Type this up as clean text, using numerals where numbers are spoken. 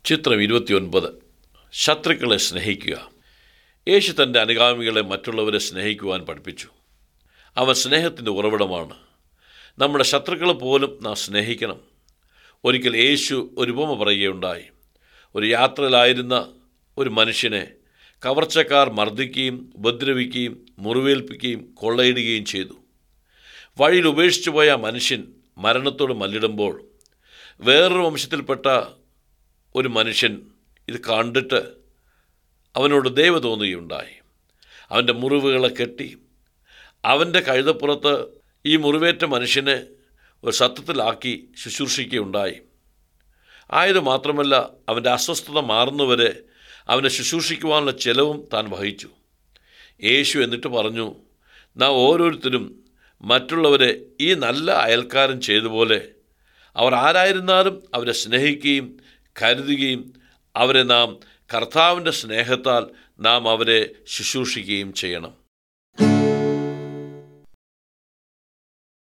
ചിത്രം 29. ശത്രുക്കളെ സ്നേഹിക്കുക. യേശു തൻ്റെ അനുഗാമികളെ മറ്റുള്ളവരെ സ്നേഹിക്കുവാൻ പഠിപ്പിച്ചു. അവൻ സ്നേഹത്തിൻ്റെ ഉറവിടമാണ്. നമ്മുടെ ശത്രുക്കളെ പോലും നാം സ്നേഹിക്കണം. ഒരിക്കൽ യേശു ഒരു ഉപമ പറയുകയുണ്ടായി. ഒരു യാത്രയിലായിരുന്ന ഒരു മനുഷ്യനെ കവർച്ചക്കാർ മർദ്ദിക്കുകയും ഉപദ്രവിക്കുകയും മുറിവേൽപ്പിക്കുകയും കൊള്ളയിടുകയും ചെയ്തു. വഴിയിൽ ഉപേക്ഷിച്ചു പോയ ആ മനുഷ്യൻ മരണത്തോട് മല്ലിടുമ്പോൾ വേറൊരു വംശത്തിൽപ്പെട്ട ഒരു മനുഷ്യൻ ഇത് കണ്ടിട്ട് അവനോട് ദയവ് തോന്നുകയുണ്ടായി. അവൻ്റെ മുറിവുകളെ കെട്ടി അവൻ്റെ കഴുതപ്പുറത്ത് ഈ മുറിവേറ്റ മനുഷ്യനെ ഒരു സത്യത്തിലാക്കി ശുശ്രൂഷിക്കുകയുണ്ടായി. ആയതുമാത്രമല്ല, അവൻ്റെ അസ്വസ്ഥത മാറുന്നവരെ അവനെ ശുശ്രൂഷിക്കുവാനുള്ള ചെലവും താൻ വഹിച്ചു. യേശു എന്നിട്ട് പറഞ്ഞു, നാം ഓരോരുത്തരും മറ്റുള്ളവരെ ഈ നല്ല അയൽക്കാരൻ ചെയ്തതുപോലെ അവർ ആരായിരുന്നാലും അവരെ സ്നേഹിക്കുകയും കരുതുകയും അവരെ നാം കർത്താവിൻ്റെ സ്നേഹത്താൽ നാം അവരെ ശുശ്രൂഷിക്കുകയും ചെയ്യണം.